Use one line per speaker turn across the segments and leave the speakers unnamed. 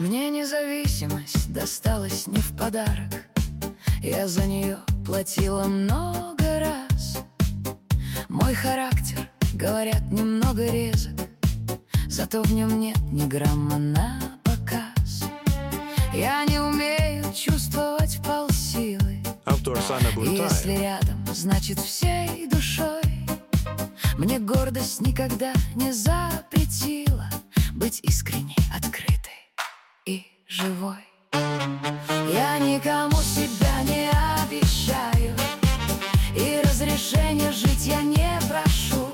Мне независимость досталась не в подарок. Я за нее платила много раз. Мой характер, говорят, немного резок, зато в нем нет ни грамма на показ. Я не умею чувствовать вполсилы, и если рядом, значит всей душой. Мне гордость никогда не запретила быть искренней, открытой и живой. Я никому себя не обещаю, и разрешения жить я не прошу.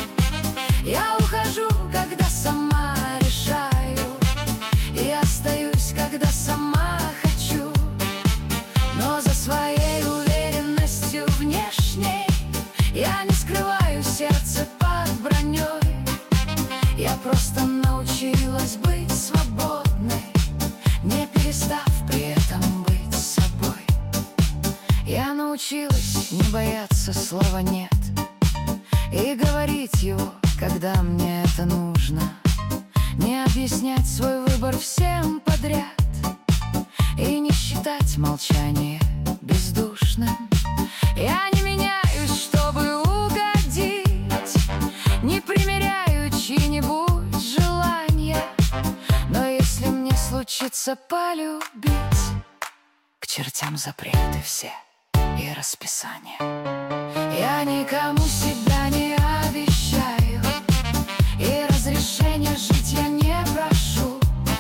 Я ухожу, когда сама решаю, и остаюсь, когда сама хочу. Но за своей уверенностью внешней я не скрываю сердце под броней. Я просто научилась быть свободной, не перестав при этом быть собой. Я научилась не бояться слова «нет» и говорить его, когда мне это нужно. Не объяснять свой выбор всем подряд и не считать молчание бездушным. Я не меняюсь, чтобы угодить, не примеряю чьи-нибудь желания. Но если мне случится полюбить, к чертям запреты все и расписания. Я никому себя не обещаю, и разрешения жить я не прошу.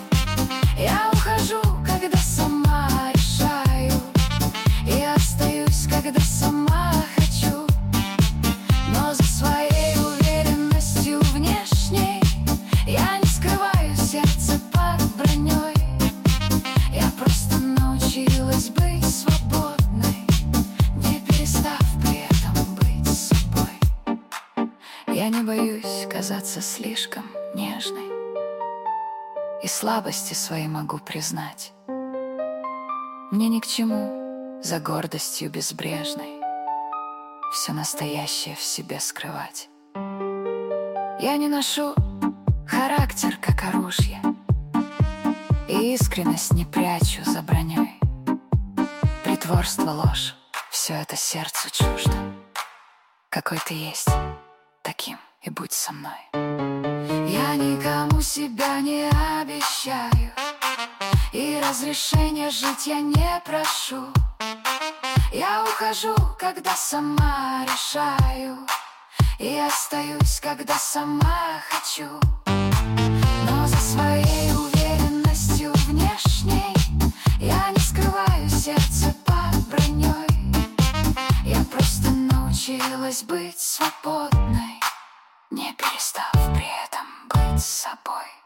Я ухожу, когда сама решаю, и остаюсь, когда сама хочу. Но за своей уверенностью внешней я не скрываю сердце под броней. Я просто научилась быть свободной, не перестав при этом быть собой. Я не боюсь казаться слишком нежной, и слабости свои могу признать. Мне ни к чему за гордостью безбрежной все настоящее в себе скрывать. Я не ношу характер как оружие, и искренность не прячу за броней. Притворство, ложь — все это сердцу чуждо. Какой ты есть, таким и будь со мной. Я никому себя не обещаю, и разрешения жить я не прошу. Я ухожу, когда сама решаю, и остаюсь, когда сама хочу. Но за своей уверенностью внешней я не скрываю сердце под броней. Я просто научилась быть свободной, не перестав при этом быть собой.